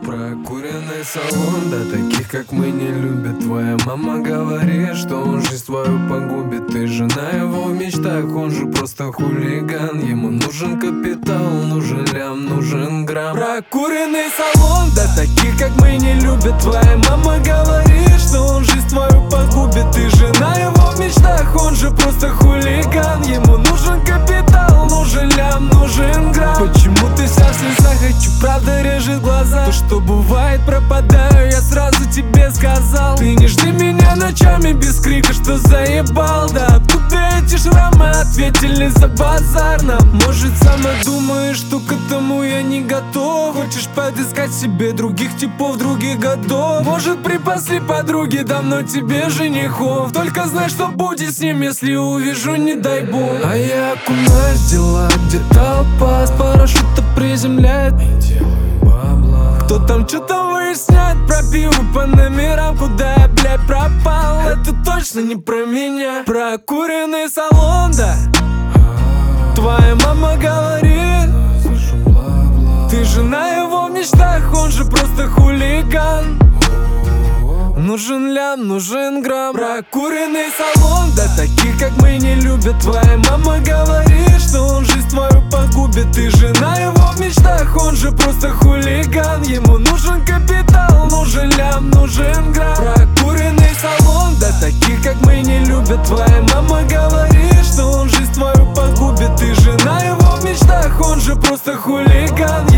Прокуренный салон, да таких как мы не любят. Твоя мама говорит, что он жизнь твою погубит. Ты жена его в мечтах, он же просто хулиган. Ему нужен капитал, нужен лям, нужен грамм. Прокуренный салон, да таких как мы не любят. Твоя мама говорит, что он жизнь твою погубит. Ты жена его в мечтах, он же просто хулиган. Ему нужен капитал, нужен лям, нужен грамм. Почему ты вся в слезах, хочу, правда режет глаза. То, что бывает, пропадаю, я сразу тебе сказал. Ты не жди меня ночами без крика, что заебал. Да откуда эти шрамы, ответили за базар нам. Может, сама думаешь, что к этому я не готов. Хочешь подыскать себе других типов, других годов. Может, припасли подруги давно тебе женихов. Только знай, что будет с ним, если увижу, не дай бог. А я окунаюсь в дела, где толпа с парашюта приземляет. Кто там что-то выясняет про пиво по номерам. Куда я, блядь, пропал? Это точно не про меня. Прокуренный салон, да. Твоя мама говорит, ты жена его в мечтах, он же просто хулиган. Нужен лям, нужен грамм. Прокуренный салон, да таких как мы не любят. Твоя мама говорит, что он жизнь твою погубит. Ты жена его в мечтах, он же просто хулиган. Ему нужен капитал, нужен лям, нужен грамм. Прокуренный салон, да таких как мы не любят. Твоя мама говорит, что он жизнь твою погубит. Ты жена его в мечтах, он же просто хулиган.